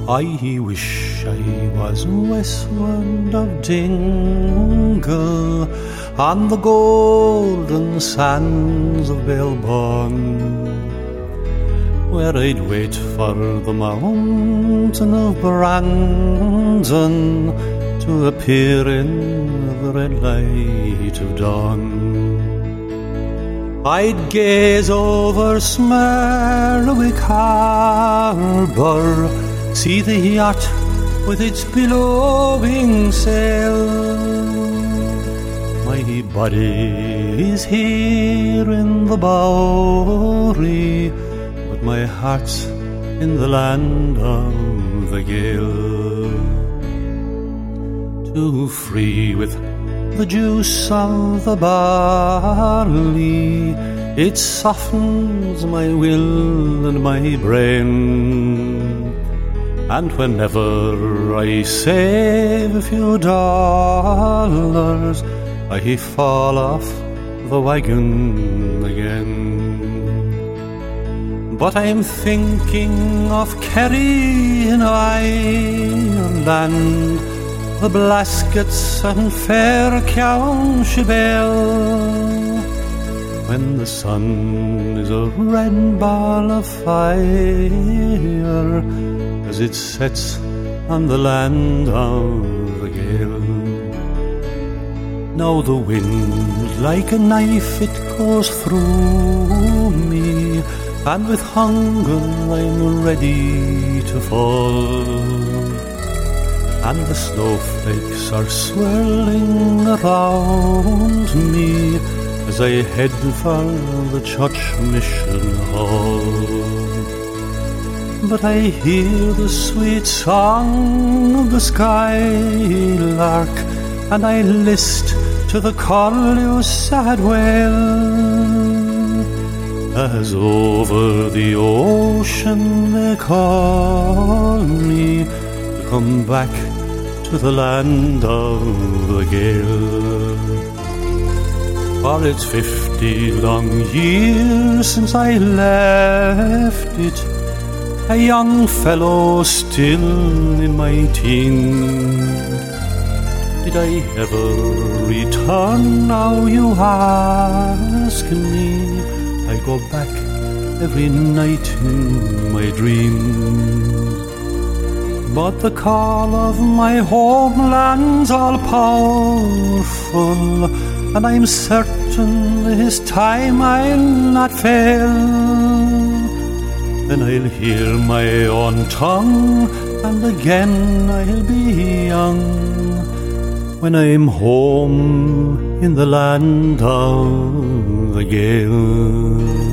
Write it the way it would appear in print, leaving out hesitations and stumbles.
I wish I was westward of Dingle, on the golden sands of Belbon, where I'd wait for the mountain of Brandon to appear in the red light of dawn. I'd gaze over Smerwick harbour, see the yacht with its billowing sail. My body is here in the Bowery, but my heart's in the land of the gale. Too free with the juice of the barley, it softens my will and my brain. And whenever I save a few dollars, I fall off the wagon again. But I'm thinking of Kerry in Ireland, the Blaskets and fair Counchibel, when the sun is a red ball of fire as it sets on the land of the gale. Now the wind, like a knife, it goes through me, and with hunger I'm ready to fall. And the snowflakes are swirling around me as I head for the church mission hall. But I hear the sweet song of the skylark, and I list to the curlew's sad wail, as over the ocean they call me to come back to the land of the gale. For it's 50 long years since I left it, a young fellow still in my teens. Did I ever return, now you ask me? I go back every night in my dreams. But the call of my homeland's all powerful, and I'm certain this time I'll not fail. Then I'll hear my own tongue, and again I'll be young, when I'm home in the land of the gale.